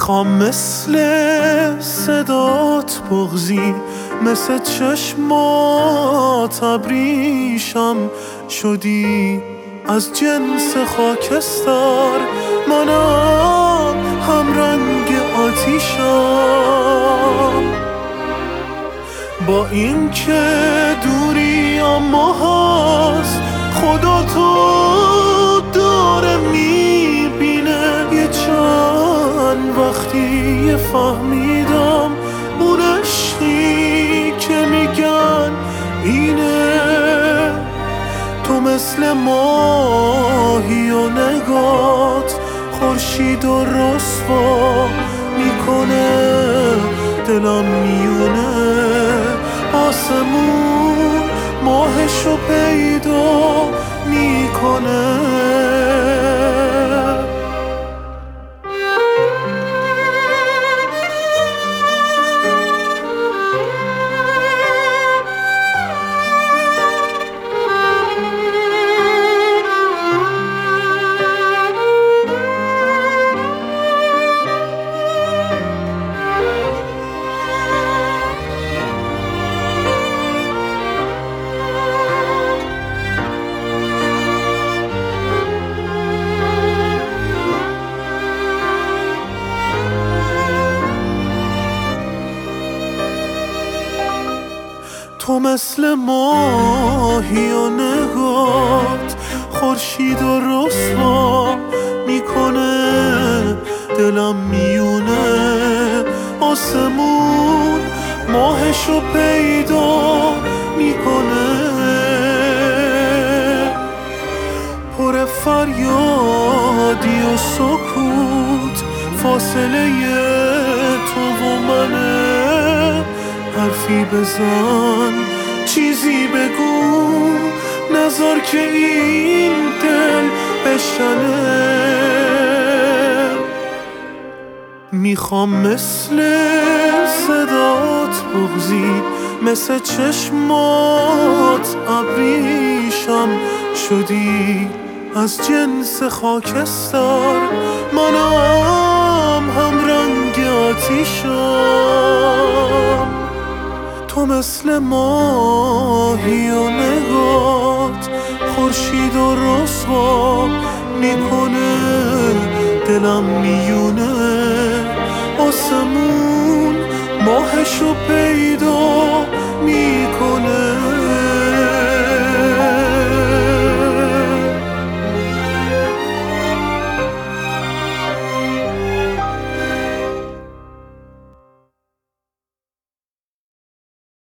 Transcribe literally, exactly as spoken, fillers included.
میخوام مثل صدات بغزی، مثل چشمات ابریشم شدی از جنس خاکستر. منم هم رنگ آتیشم، با این که دوری اما هست خدا تو داره میبینه. یه چند وقتی فهمیدم اون عشقی که میگن اینه. تو مثل ماهی و نگات خورشید و رسوا میکنه، دلم میونه آسمون ماهشو پیدا میکنه. تو مثل ماهی و نگات خورشید و رسوا میکنه، دلم میونه آسمون ماهشو پیدا میکنه. پر فریادی و سکوت فاصله تو و منه. حرفی بزن چیزی بگو، نذار که این دل بشنه. میخوام مثل صدات بغزی، مثل چشمات ابریشم شدی از جنس خاکستر. منم هم رنگ آتیشم، تو مثل ماهی و نگات خورشید و رسوا میکنه، دلم میونه آسمون ماهشو پیدا